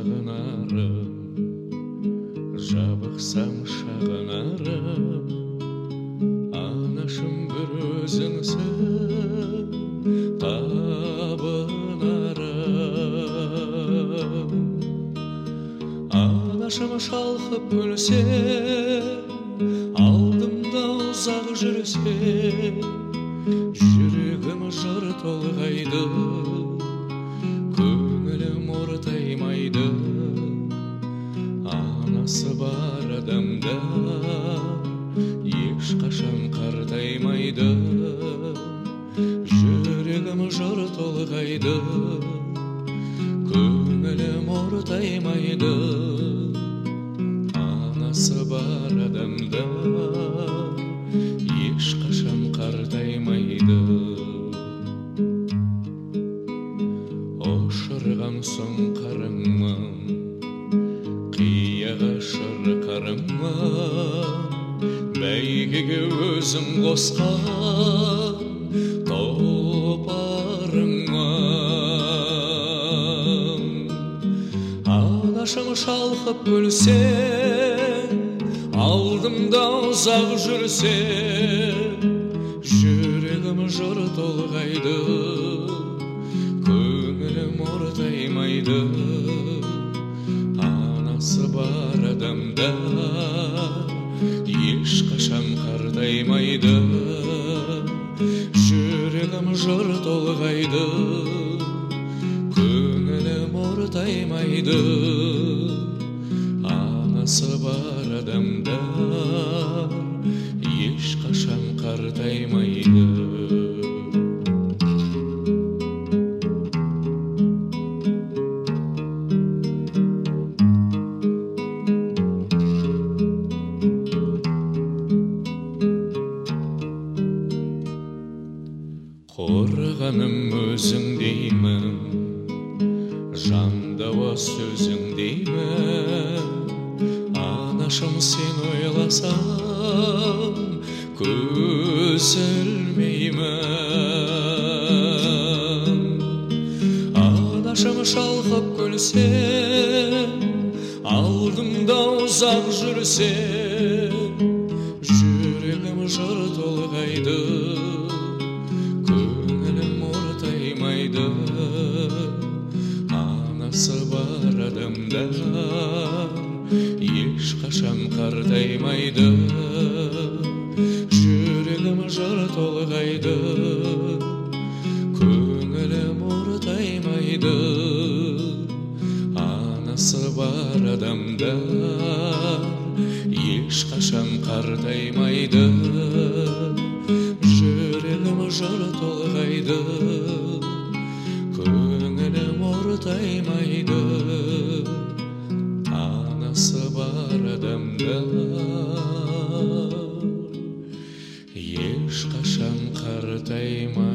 сағынарым, жабықсам шағынарым, анашым бір өзіңсің табынарым. Анашым шалқып күлсе, алдымда ұзақ жүрсе, жүрегім жыр толғайды, көңілім ортаймайды. Анасы бар адамда ешқашан қартаймайды, жүрегім жыр толғайды, көңілім ортаймайды. Анасы бар адамда ешқашан қартаймайды. Ошырған соң қарыңмын, қияға шырқарыңмын, бәйгеге өзім қосқан тұлпарыңмын. Анашым шалқып күлсе, алдымда ұзақ жүрсе, жүрегім жыр толғайды, көңілім ортаймайды. Анасы бар адамда ешқашан қартаймайды, жүрегім жыр толғайды, көңілім ортаймайды. Анасы бар адамда ешқашан қартаймайды. Қорғаным өзің деймін, жандауа сөзің деймін. Анашым сен ойласам, көз ілмеймін. Анашым шалқып күлсе, алдымда ұзақ жүрсе, жүрегім жыр толғайды, көңілім ортаймайды. Анасы бар адамда ешқашан қартаймайды, жүрегім жыр толғайды, көңілім ортаймайды. Анасы бар адамда ешқашан қартаймайды, жүрегім жыр толғайды, көңілім ортаймайды. Анасы бар адамда ешқашан қартаймайды.